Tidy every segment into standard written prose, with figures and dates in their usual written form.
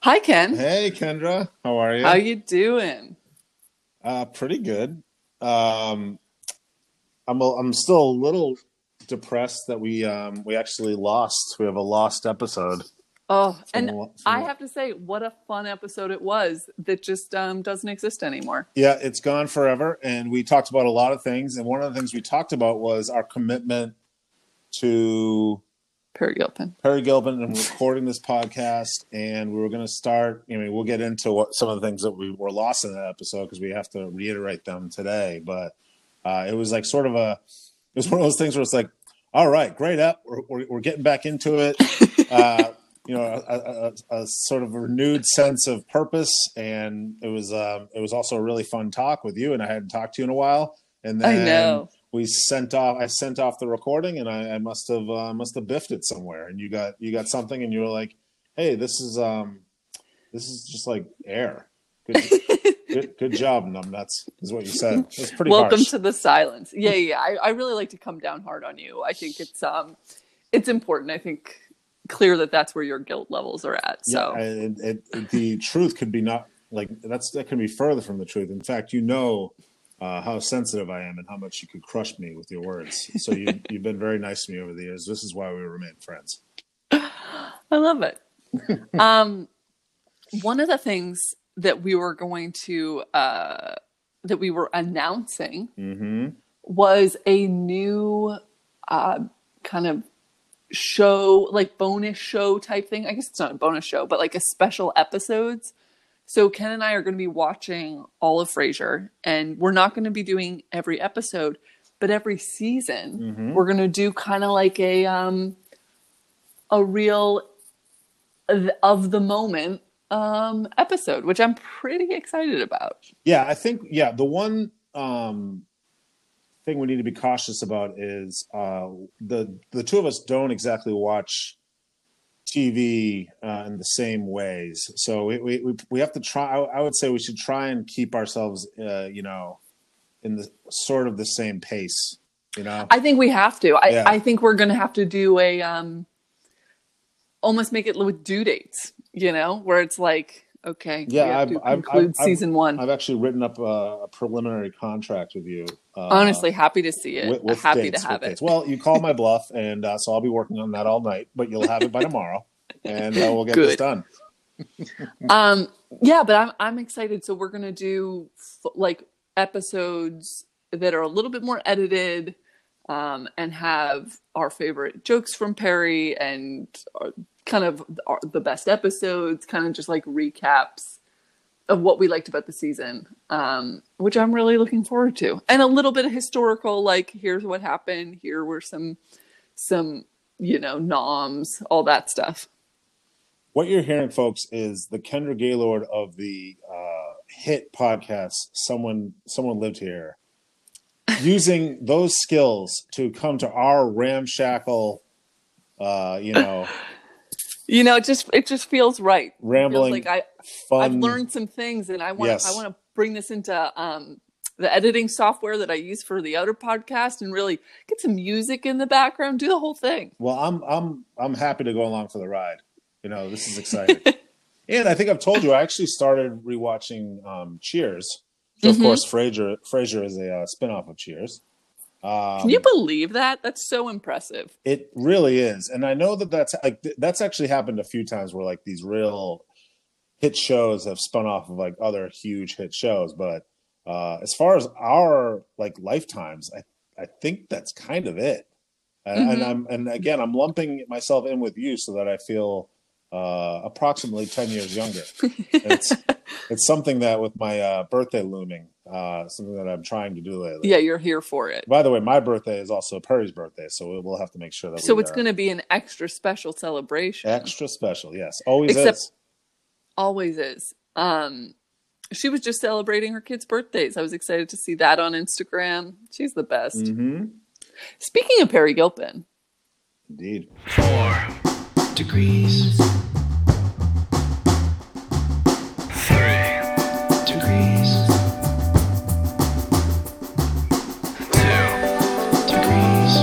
Hi, Ken. Hey Kendra, how are How you? you doing? Pretty good. Um, I'm still a little depressed that we actually lost. We have a lost episode Oh, from and a- from I a- have to say, what a fun episode it was that just doesn't exist anymore. yeah, it's gone forever, and we talked about a lot of things. And one of the things we talked about was our commitment to Perry Gilpin. Perry Gilpin and recording this podcast. And we were going to start. I mean, we'll get into some of the things that we were lost in that episode because we have to reiterate them today. But it was like sort of it was one of those things where it's like, all right, great up. We're getting back into it. A sort of renewed sense of purpose. And it was also a really fun talk with you. And I hadn't talked to you in a while. And I then know. I sent off the recording, and I must have biffed it somewhere. And you got something, and you were like, hey, this is just like air. Good job, numbnuts, is what you said. It's pretty Welcome harsh. to the silence. Yeah. I really like to come down hard on you. I think it's important. I think clear that that's where your guilt levels are at. So The truth could be not like that can be further from the truth. In fact, how sensitive I am and how much you could crush me with your words. So you've been very nice to me over the years. This is why we remain friends. I love it. One of the things that we were going to that we were announcing was a new kind of show, like bonus show type thing. I guess it's not a bonus show, but like a special episodes. So Ken and I are going to be watching all of Frasier, and we're not going to be doing every episode, but every season we're going to do kind of like a real of the moment episode, which I'm pretty excited about. Yeah, I think the one thing we need to be cautious about is the two of us don't exactly watch TV in the same ways. So we have to try. I would say we should try and keep ourselves, in the sort of the same pace. I think we have to. I think we're going to have to do a almost make it with due dates. Where it's like, okay, yeah, we have to conclude season one. I've actually written up a preliminary contract with you. Honestly, happy to see it. With happy dates, to have it. Dates. Well, you call my bluff, and so I'll be working on that all night. But you'll have it by tomorrow, and we'll get this done. Yeah, but I'm excited. So we're gonna do like episodes that are a little bit more edited, and have our favorite jokes from Perry and kind of the best episodes, kind of just like recaps of what we liked about the season, which I'm really looking forward to. And a little bit of historical, like here's what happened, here were some noms, all that stuff. What you're hearing, folks, is the Kendra Gaylord of the hit podcast, Someone Lived Here, using those skills to come to our ramshackle, it just feels right. Rambling, it feels like fun. I've learned some things, and I want to bring this into the editing software that I use for the other podcast, and really get some music in the background, do the whole thing. Well, I'm happy to go along for the ride. This is exciting. And I think I've told you I actually started rewatching Cheers. So of course, Frasier is a spinoff of Cheers. Can you believe that? That's so impressive. It really is. And I know that's actually happened a few times where like these real hit shows have spun off of like other huge hit shows. But as far as our like lifetimes, I think that's kind of it. And again, I'm lumping myself in with you so that I feel approximately 10 years younger. It's something that with my birthday looming, something that I'm trying to do lately. Yeah, you're here for it. By the way, my birthday is also Perry's birthday, so we'll have to make sure that. So it's going to be an extra special celebration. Extra special, yes, always is. Always is. She was just celebrating her kids' birthdays. I was excited to see that on Instagram. She's the best. Speaking of Perry Gilpin, indeed. 4 degrees. 3 degrees. 2 degrees.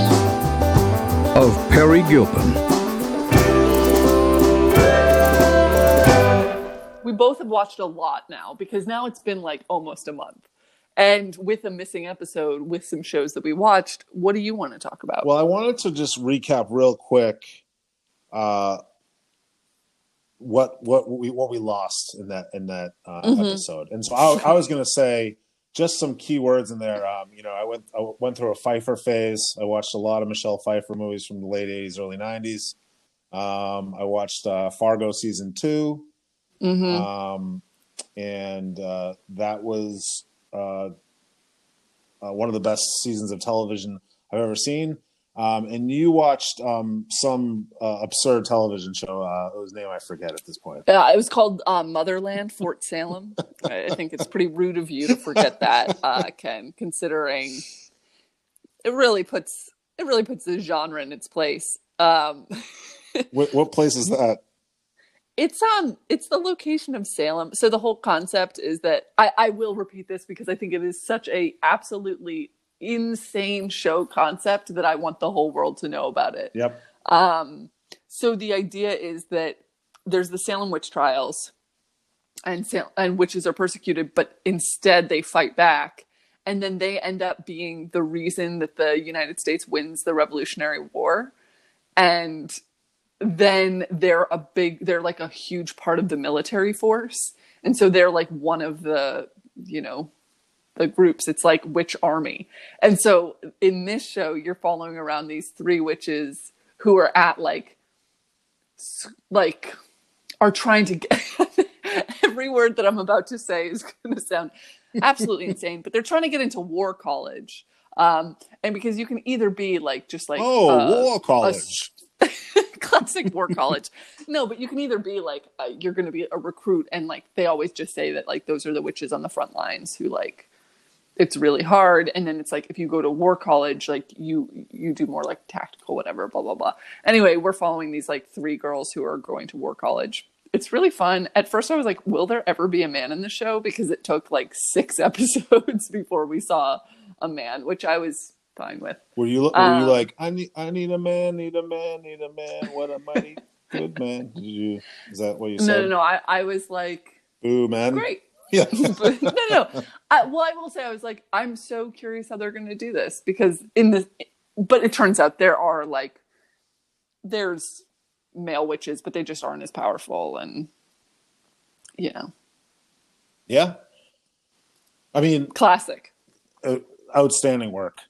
Of Perry Gilpin. both have watched a lot now because now it's been like almost a month. And with a missing episode, with some shows that we watched, what do you want to talk about? Well, I wanted to just recap real quick what we lost in that episode. And so I was going to say just some key words in there. I went through a Pfeiffer phase. I watched a lot of Michelle Pfeiffer movies from the late 80s, early 90s. I watched Fargo season 2. And that was one of the best seasons of television I've ever seen. And you watched some absurd television show whose name I forget at this point. It was called Motherland, Fort Salem. I think it's pretty rude of you to forget that, Ken, considering it really puts the genre in its place. What place is that? It's the location of Salem. So the whole concept is that I will repeat this because I think it is such a absolutely insane show concept that I want the whole world to know about it. Yep. So the idea is that there's the Salem witch trials, and witches are persecuted, but instead they fight back, and then they end up being the reason that the United States wins the Revolutionary War, and then they're like a huge part of the military force, and so they're like one of the the groups. It's like witch army. And so in this show, you're following around these 3 witches who are at are trying to get every word that I'm about to say is going to sound absolutely insane, but they're trying to get into war college. And because you can either be war college. Classic war college. No, but you can either be you're going to be a recruit, and they always just say that those are the witches on the front lines who it's really hard. And then it's if you go to war college, you do more tactical, whatever, blah, blah, blah. Anyway, we're following these 3 girls who are going to war college. It's really fun. At first I was like, will there ever be a man in the show? Because it took 6 episodes before we saw a man, which I was fine with. Were you like, I need a man, what a mighty good man. Is that what you said? No. I was like, ooh, man. Great. Yeah. No. I will say, I was like, I'm so curious how they're going to do this, because but it turns out there's male witches, but they just aren't as powerful, and Yeah. I mean, classic. Outstanding work.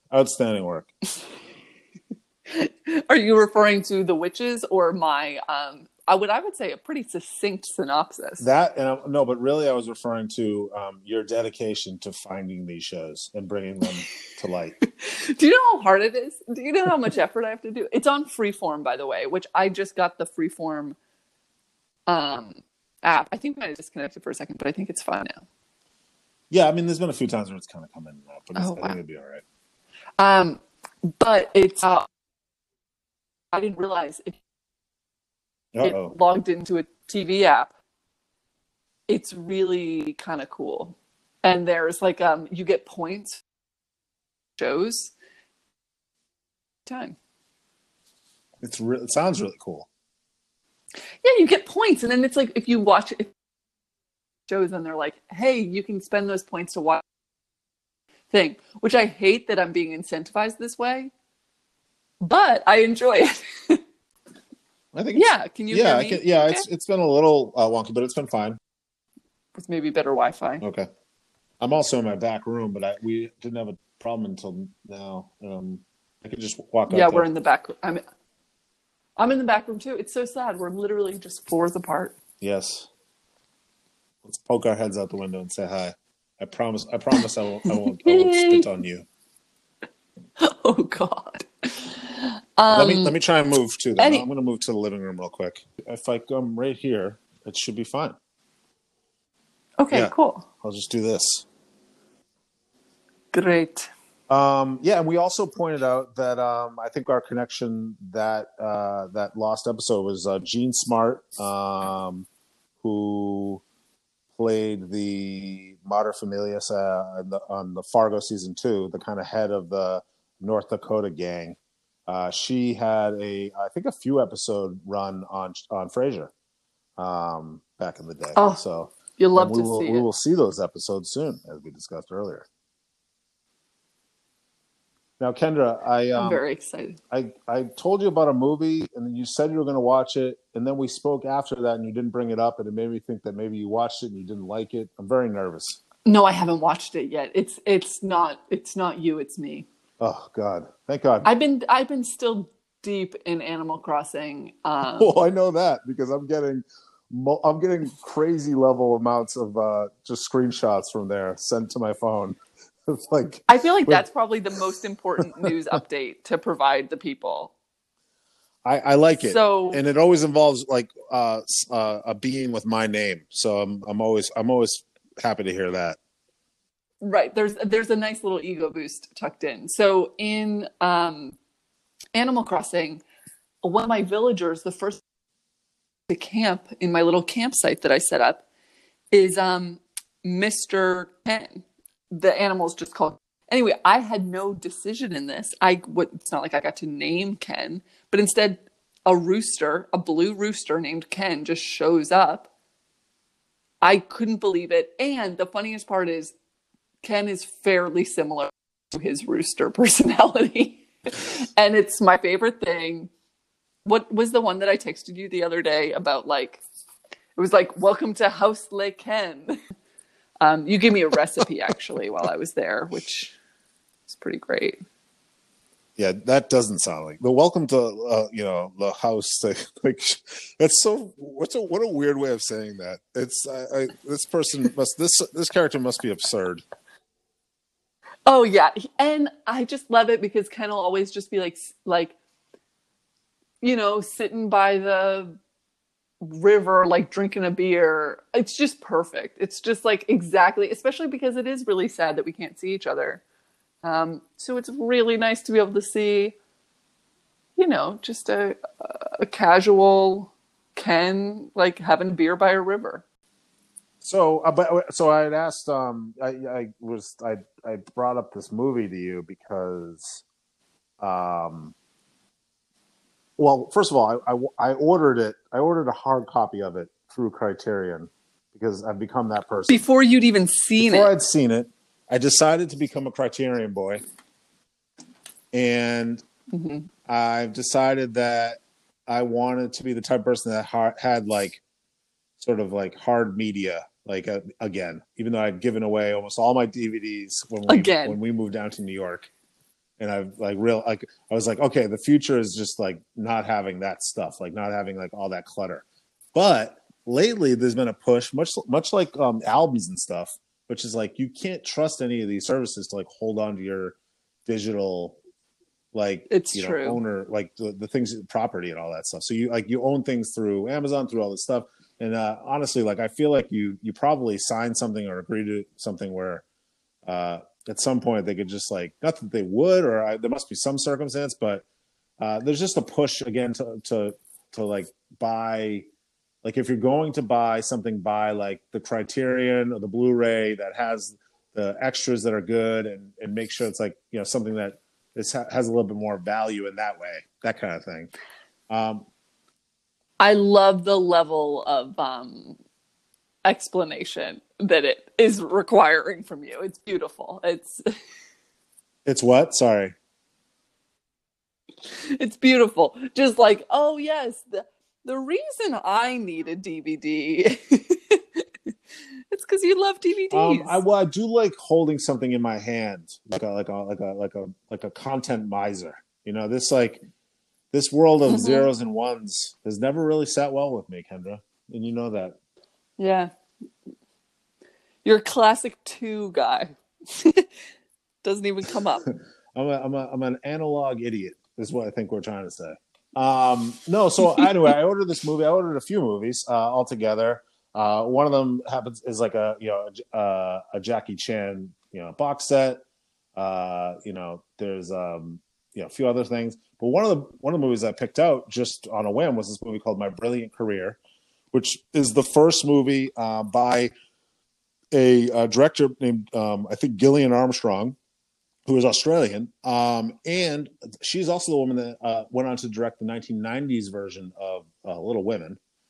Are you referring to the witches or my I would say a pretty succinct synopsis? No, but really I was referring to your dedication to finding these shows and bringing them to light. Do you know how hard it is? Do you know how much effort I have to do? It's on Freeform, by the way, which I just got the Freeform app. I think I might have disconnected for a second, but I think it's fine now. Yeah, I mean, there's been a few times where it's kind of come in and out, but I think it'd be all right. But it's I didn't realize it logged into a TV app. It's really kind of cool, and there's you get points shows time. It sounds really cool. Yeah, you get points, and then it's if you watch it shows, and they're like, hey, you can spend those points to watch thing, which I hate that I'm being incentivized this way, but I enjoy it. I think can you hear me? Okay? It's been a little wonky, but it's been fine. It's maybe better Wi-Fi. Okay. I'm also in my back room, but we didn't have a problem until now. I could just walk out. Yeah, we're in the back. I'm in the back room too. It's so sad. We're literally just floors apart. Yes. Let's poke our heads out the window and say hi. I promise I won't spit on you. Oh God. Let me try and move to that. I'm going to move to the living room real quick. If I come right here, it should be fine. Okay, cool. I'll just do this. Great. And we also pointed out that I think our connection that lost episode was Gene Smart, who played the Mater Familias on the Fargo season 2, the kind of head of the North Dakota gang. She had a few episode run on Frasier back in the day. Oh, so You'll love And to see we it. will see those episodes soon, as we discussed earlier. Now, Kendra, I'm very excited. I told you about a movie, and then you said you were going to watch it, and then we spoke after that, and you didn't bring it up, and it made me think that maybe you watched it and you didn't like it. I'm very nervous. No, I haven't watched it yet. It's not you, it's me. Oh God, thank God. I've been still deep in Animal Crossing. Well, I know that because I'm getting crazy level amounts of just screenshots from there sent to my phone. It's like I feel like that's probably the most important news update to provide the people. I like it, So, and it always involves like a being with my name. So I'm always happy to hear that. right, there's a nice little ego boost tucked in. So in Animal Crossing, one of my villagers, the first to camp in my little campsite that I set up, is Mr. Ken. The animal's just called. Anyway, I had no decision in this. It's not like I got to name Ken, but instead, a blue rooster named Ken, just shows up. I couldn't believe it. And the funniest part is, Ken is fairly similar to his rooster personality. And it's my favorite thing. What was the one that I texted you the other day about, like, it was like, welcome to House Le Ken. You gave me a recipe actually while I was there, which is pretty great. Yeah, that doesn't sound like the welcome to the house thing. Like that's so what a weird way of saying that. It's this character must be absurd. Oh yeah, and I just love it because Ken will always just be like sitting by the river, like drinking a beer. It's just perfect. It's just like exactly, especially because it is really sad that we can't see each other. So it's really nice to be able to see, just a casual Ken like having a beer by a river. So I had asked. I brought up this movie to you because, well, first of all, I ordered it. I ordered a hard copy of it through Criterion because I've become that person. Before you'd even seen Before it. I'd seen it, I decided to become a Criterion boy, and I've decided that I wanted to be the type of person that had like sort of like hard media. Like again, even though I'd given away almost all my DVDs when we moved down to New York, and I was like, okay, the future is just like not having that stuff, like not having like all that clutter. But lately, there's been a push, much like albums and stuff, which is like you can't trust any of these services to like hold on to your digital, like true. owner, like the things, property and all that stuff. So you own things through Amazon, through all this stuff. And honestly, like I feel like you probably signed something or agreed to something where at some point they could just like, not that they would, or there must be some circumstance, but there's just a push again to like buy, like if you're going to buy something, buy like the Criterion or the Blu-ray that has the extras that are good, and make sure it's like something that has a little bit more value in that way, that kind of thing. I love the level of explanation that it is requiring from you. It's beautiful. It's what? Sorry. It's beautiful. Just like, oh yes, the reason I need a DVD it's because you love DVDs. I do like holding something in my hand, like a content miser. This world of zeros and ones has never really sat well with me, Kendra, and you know that. Yeah, you're a classic 2 guy. Doesn't even come up. I'm an analog idiot, is what I think we're trying to say. No, so anyway, I ordered this movie. I ordered a few movies altogether. One of them is like a Jackie Chan box set. There's a few other things, but one of the movies I picked out just on a whim was this movie called My Brilliant Career, which is the first movie by a director named I think Gillian Armstrong, who is Australian, and she's also the woman that went on to direct the 1990s version of Little Women.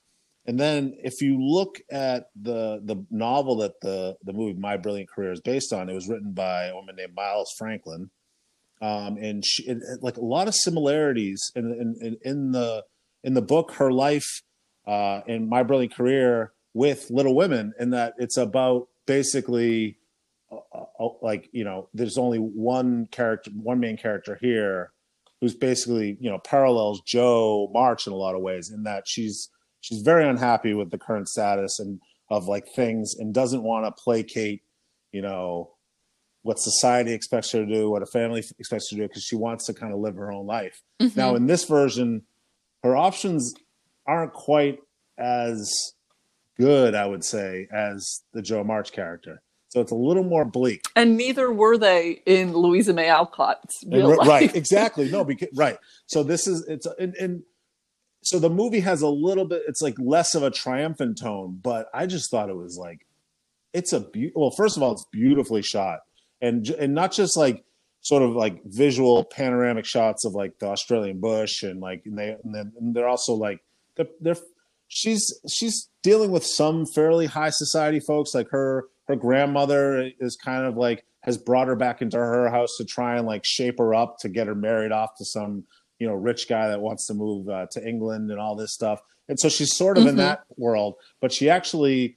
And then if you look at the novel that the movie My Brilliant Career is based on, it was written by a woman named Miles Franklin. And like a lot of similarities in the book, her life in My Brilliant Career with Little Women, in that it's about basically like, you know, there's only one main character here who's basically, you know, parallels Jo March in a lot of ways, in that she's very unhappy with the current status and of like things, and doesn't want to placate, you know, what society expects her to do, what a family expects her to do, because she wants to kind of live her own life. Mm-hmm. Now, in this version, her options aren't quite as good, I would say, as the Jo March character. So it's a little more bleak. And neither were they in Louisa May Alcott's real life. Right, exactly. No, because right. So this is so the movie has a little bit. It's like less of a triumphant tone, but I just thought it was like well, first of all, it's beautifully shot. And not just like sort of like visual panoramic shots of like the Australian bush, and like and they're also like she's dealing with some fairly high society folks. Like her grandmother is kind of like has brought her back into her house to try and like shape her up to get her married off to some, you know, rich guy that wants to move to England and all this stuff. And so she's sort of in that world, but she actually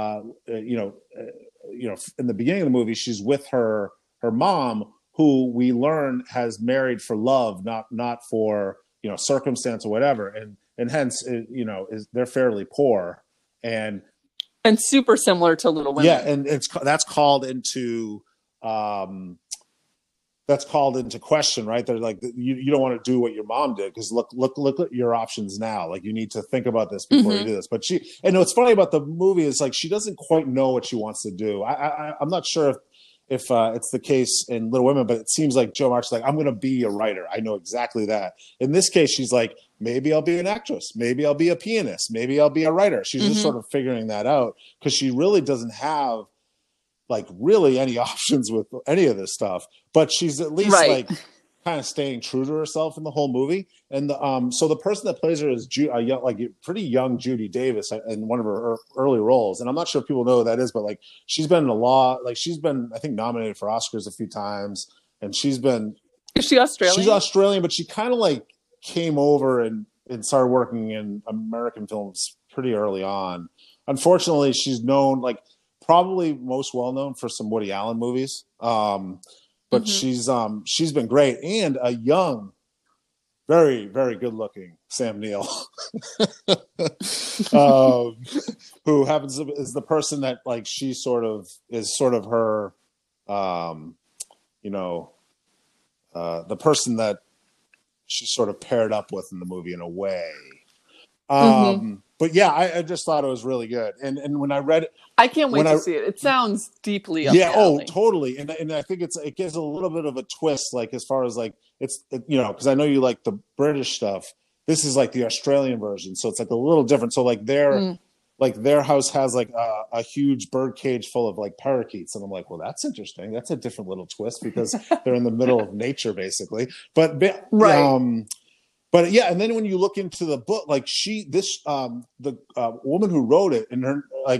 in the beginning of the movie, she's with her mom, who we learn has married for love, not for, you know, circumstance or whatever, and hence, you know, they're fairly poor and super similar to Little Women. Yeah, and that's called into question, right? They're like, you don't want to do what your mom did, because look at your options now. Like, you need to think about this before you do this. But what's funny about the movie is like she doesn't quite know what she wants to do. I'm not sure if it's the case in Little Women, but it seems like Jo March is like, I'm going to be a writer. I know exactly that. In this case, she's like, maybe I'll be an actress. Maybe I'll be a pianist. Maybe I'll be a writer. She's just sort of figuring that out, because she really doesn't have like really any options with any of this stuff, but she's at least like kind of staying true to herself in the whole movie. And so the person that plays her is pretty young Judy Davis in one of her early roles. And I'm not sure if people know who that is, but like she's been she's been, I think, nominated for Oscars a few times, and is she Australian? She's Australian, but she kind of like came over and started working in American films pretty early on. Unfortunately, she's known, like, probably most well known for some Woody Allen movies, but she's been great, and a young, very, very good looking Sam Neill, who is the person that like she is sort of her, the person that she's sort of paired up with in the movie in a way. But yeah, I just thought it was really good. And when I read it, I can't wait to see it. It sounds deeply up my alley. Totally. And I think it gives a little bit of a twist, like as far as like because I know you like the British stuff. This is like the Australian version, so it's like a little different. So like their house has like a huge bird cage full of like parakeets, and I'm like, well, that's interesting. That's a different little twist, because they're in the middle of nature, basically. But But yeah, and then when you look into the book, like the woman who wrote it, and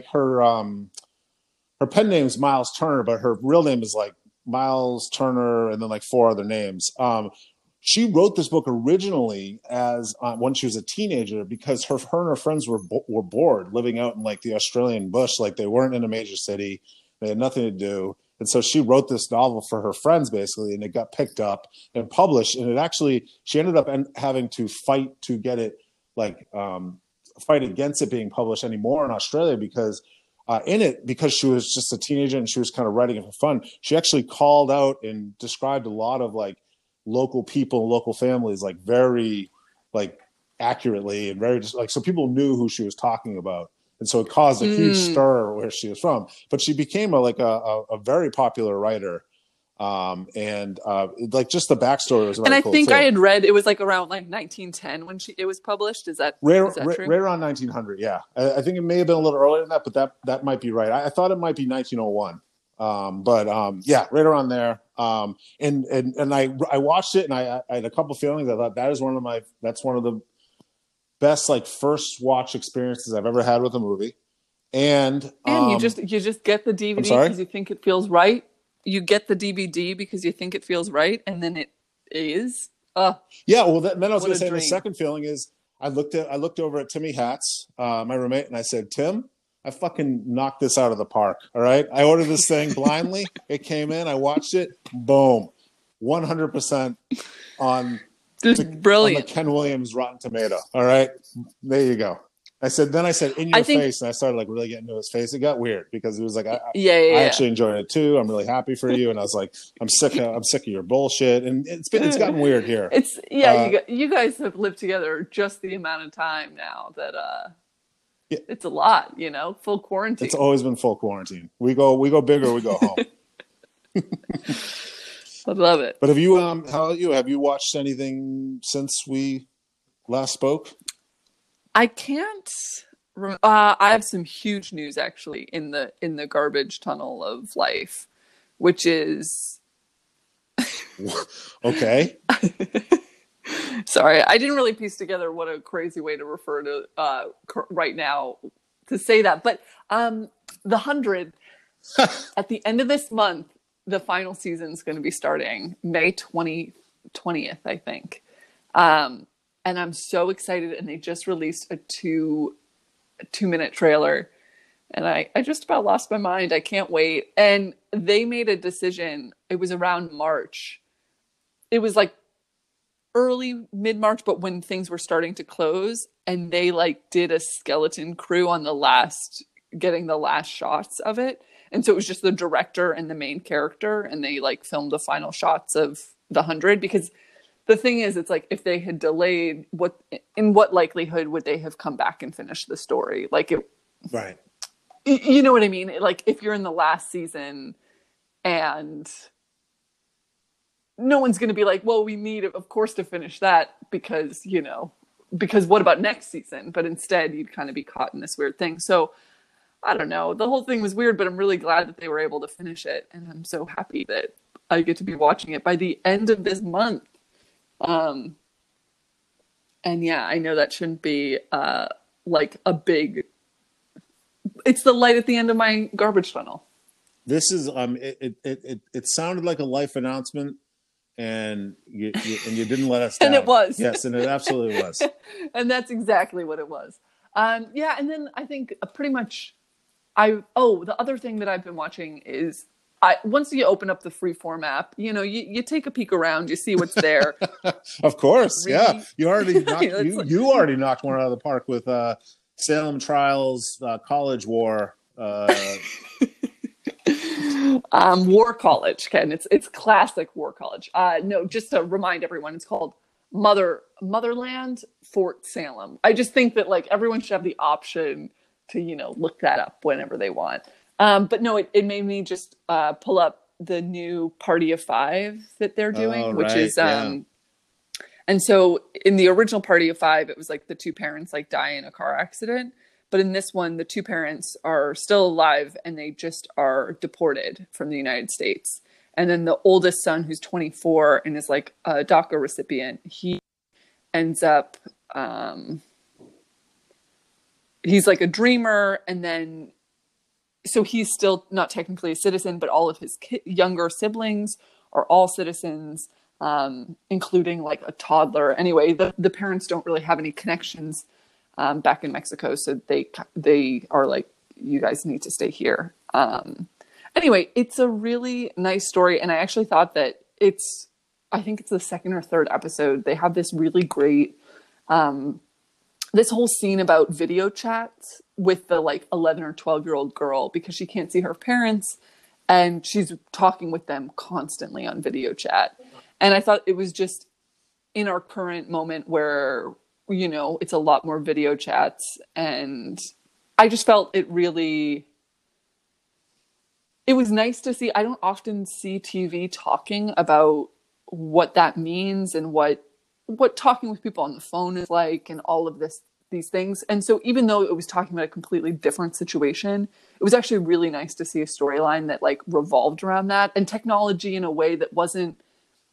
her pen name is Miles Turner, but her real name is like Miles Turner, and then like 4 other names. She wrote this book originally as when she was a teenager, because her and her friends were bored living out in like the Australian bush, like they weren't in a major city, they had nothing to do. And so she wrote this novel for her friends, basically, and it got picked up and published. And she ended up having to fight to get it, fight against it being published anymore in Australia, because because she was just a teenager and she was kind of writing it for fun. She actually called out and described a lot of like local people, local families, like very like accurately, and very just like, so people knew who she was talking about. And so it caused a huge stir where she was from. But she became a very popular writer. Like just the backstory was very cool. And I think I had read it was like around like 1910 when it was published. Is that true? Right around 1900, yeah. I think it may have been a little earlier than that, but that might be right. I thought it might be 1901. Yeah, right around there. And I watched it, and I had a couple feelings. I thought that's one of the best like first watch experiences I've ever had with a movie. And you just get the DVD because you think it feels right. You get the DVD because you think it feels right, and then it is. Yeah, well, then I was going to say the second feeling is I looked over at Timmy Hatz, my roommate, and I said, Tim, I fucking knocked this out of the park. All right, I ordered this thing blindly. It came in. I watched it. Boom, 100% on. Just brilliant. On the Ken Williams Rotten Tomato. All right, there you go. I said in your face, and I started like really getting into his face. It got weird because he was like, I actually enjoyed it too. I'm really happy for you, and I was like, I'm sick of your bullshit, and it's gotten weird here. You guys have lived together just the amount of time now that it's a lot, full quarantine. It's always been full quarantine. We go big or we go home. I love it. But have you how about you? Have you watched anything since we last spoke? I can't. I have some huge news actually in the garbage tunnel of life, which is okay. Sorry, I didn't really piece together what a crazy way to refer to right now to say that, but the 100 at the end of this month. The final season is going to be starting May 20th, I think. And I'm so excited. And they just released a two-minute trailer. And I just about lost my mind. I can't wait. And they made a decision. It was around March. It was like early mid-March, but when things were starting to close. And they like did a skeleton crew on getting the last shots of it. And so it was just the director and the main character, and they like filmed the final shots of the 100. Because the thing is, it's like if they had delayed, in what likelihood would they have come back and finished the story? Like right? You know what I mean? Like if you're in the last season, and no one's going to be like, well, we need, of course, to finish that because what about next season? But instead, you'd kind of be caught in this weird thing. So. I don't know. The whole thing was weird, but I'm really glad that they were able to finish it. And I'm so happy that I get to be watching it by the end of this month. And yeah, I know that shouldn't be like a big, it's the light at the end of my garbage tunnel. This is, it sounded like a life announcement and you didn't let us down. And it was. Yes, and it absolutely was. And that's exactly what it was. Yeah. And then I think pretty much, the other thing that I've been watching is once you open up the Freeform app, you take a peek around, you see what's there. Of course. Yeah. You already knocked one out of the park with Salem Trials, College War. War College, Ken. It's classic War College. No, just to remind everyone, it's called Motherland Fort Salem. I just think that like everyone should have the option to look that up whenever they want. But no, it made me just pull up the new Party of Five that they're doing, which is and so in the original Party of Five, it was like the two parents like die in a car accident. But in this one, the two parents are still alive and they just are deported from the United States. And then the oldest son, who's 24 and is like a DACA recipient, he ends up, he's like a dreamer. And then, so he's still not technically a citizen, but all of his younger siblings are all citizens, including like a toddler. Anyway, the parents don't really have any connections back in Mexico. So they are like, you guys need to stay here. Anyway, it's a really nice story. And I actually thought that I think it's the second or third episode. They have this really great, this whole scene about video chats with the like 11 or 12-year-old girl because she can't see her parents and she's talking with them constantly on video chat. And I thought it was just in our current moment where, it's a lot more video chats. And I just felt it was nice to see. I don't often see TV talking about what that means and what talking with people on the phone is like and all of these things. And so even though it was talking about a completely different situation, it was actually really nice to see a storyline that like revolved around that and technology in a way that wasn't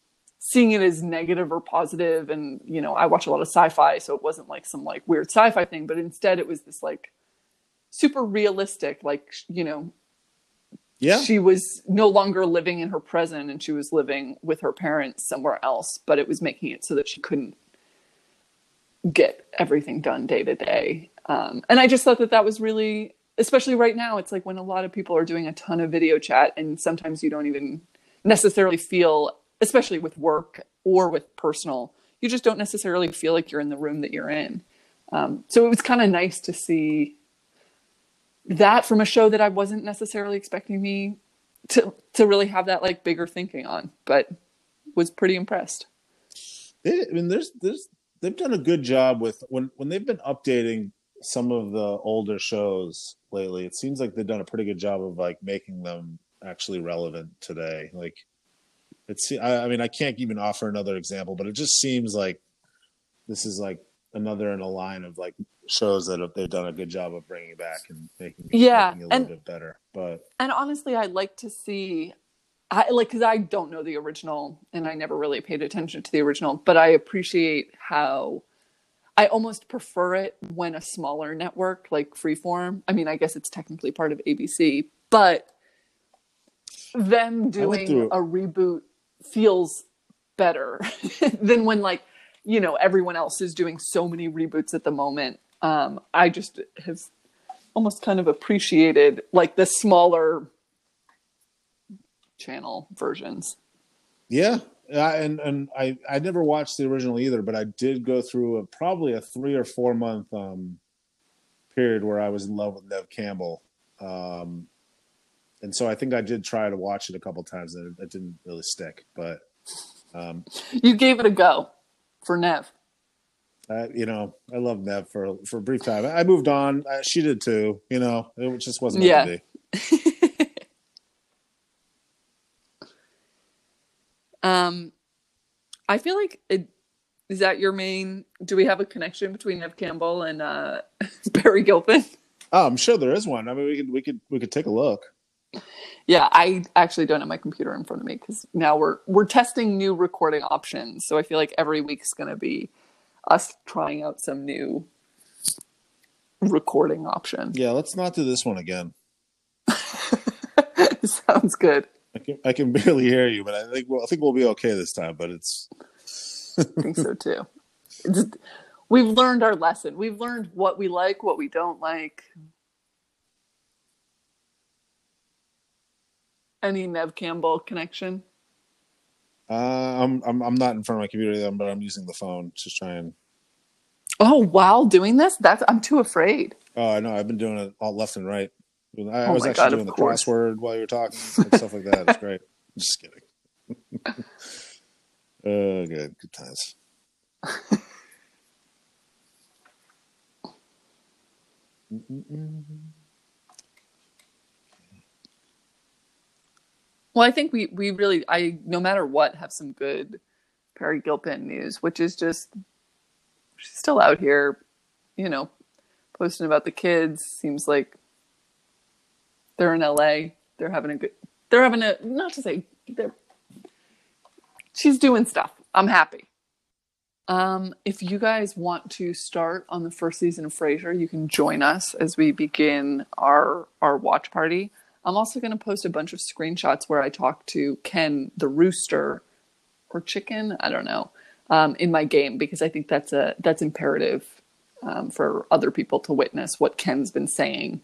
seeing it as negative or positive. And, you know, I watch a lot of sci-fi, so it wasn't like some like weird sci-fi thing, but instead it was this like super realistic, like, you know, she was no longer living in her present and she was living with her parents somewhere else, but it was making it so that she couldn't get everything done day to day. And I just thought that that was really, especially right now, it's like when a lot of people are doing a ton of video chat and sometimes you don't even necessarily feel, especially with work or with personal, you just don't necessarily feel like you're in the room that you're in. So it was kind of nice to see that from a show that I wasn't necessarily expecting me to really have that like bigger thinking on, but was pretty impressed. I mean, they've done a good job with when they've been updating some of the older shows lately. It seems like they've done a pretty good job of like making them actually relevant today. Like I mean, I can't even offer another example, but it just seems like this is like another in a line of like shows that they've done a good job of bringing back and making it a little bit better. And honestly, I'd like to see, because I don't know the original and I never really paid attention to the original, but I appreciate how I almost prefer it when a smaller network like Freeform, I mean, I guess it's technically part of ABC, but them doing a reboot feels better than when like, you know, everyone else is doing so many reboots at the moment. I just have almost kind of appreciated like the smaller channel versions. Yeah. And I never watched the original either, but I did go through probably a 3 or 4 month period where I was in love with Nev Campbell. And so I think I did try to watch it a couple times and it didn't really stick, but you gave it a go for Nev. You know, I love Nev for a brief time. I moved on. She did too. You know, it just wasn't meant to be. I feel like is that your main? Do we have a connection between Nev Campbell and Barry Gilpin? Oh, I'm sure there is one. I mean, we could take a look. Yeah, I actually don't have my computer in front of me because now we're testing new recording options. So I feel like every week is going to be us trying out some new recording option. Yeah, let's not do this one again. Sounds good. I can barely hear you, but I think we'll be okay this time. But it's I think so too. We've learned our lesson. We've learned what we like, what we don't like. Any Nev Campbell connection? I'm not in front of my computer then, but I'm using the phone. Just trying. Oh, while doing this? I'm too afraid. Oh, I know. I've been doing it all left and right. I was actually doing the crossword while you were talking and stuff like that. It's great. I'm just kidding. Good times. Well, I think we really, no matter what, have some good Barry Gilpin news, which is just, she's still out here, you know, posting about the kids. Seems like they're in LA. She's doing stuff. I'm happy. If you guys want to start on the first season of Frasier, you can join us as we begin our watch party. I'm also going to post a bunch of screenshots where I talk to Ken the rooster or chicken, I don't know, in my game, because I think that's imperative for other people to witness what Ken's been saying.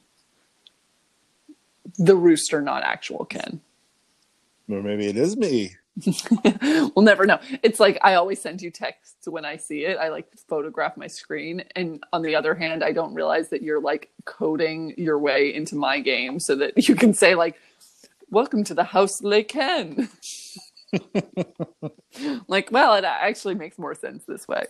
The rooster, not actual Ken. Or maybe it is me. We'll never know. It's like I always send you texts when I see it. I like to photograph my screen, and on the other hand, I don't realize that you're like coding your way into my game so that you can say like, "Welcome to the house, Le Ken." Like, well, it actually makes more sense this way.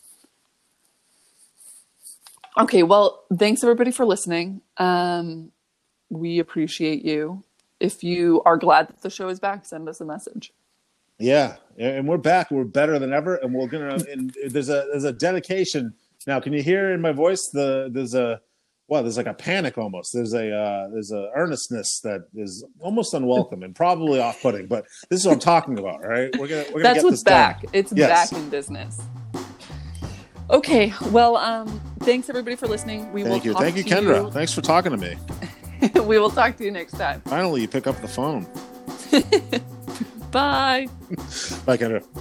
Okay, well, thanks everybody for listening. We appreciate you. If you are glad that the show is back, send us a message. Yeah, and we're back. We're better than ever, and we're gonna. And there's a dedication now. Can you hear in my voice? There's a well, there's like a panic almost. There's a earnestness that is almost unwelcome and probably off-putting. But this is what I'm talking about, right? We're gonna That's get what's this back. done. It's Yes. back in business. Okay, well, thanks everybody for listening. Thank you, Kendra. Thanks for talking to me. We will talk to you next time. Finally, you pick up the phone. Bye. Bye, Kendra.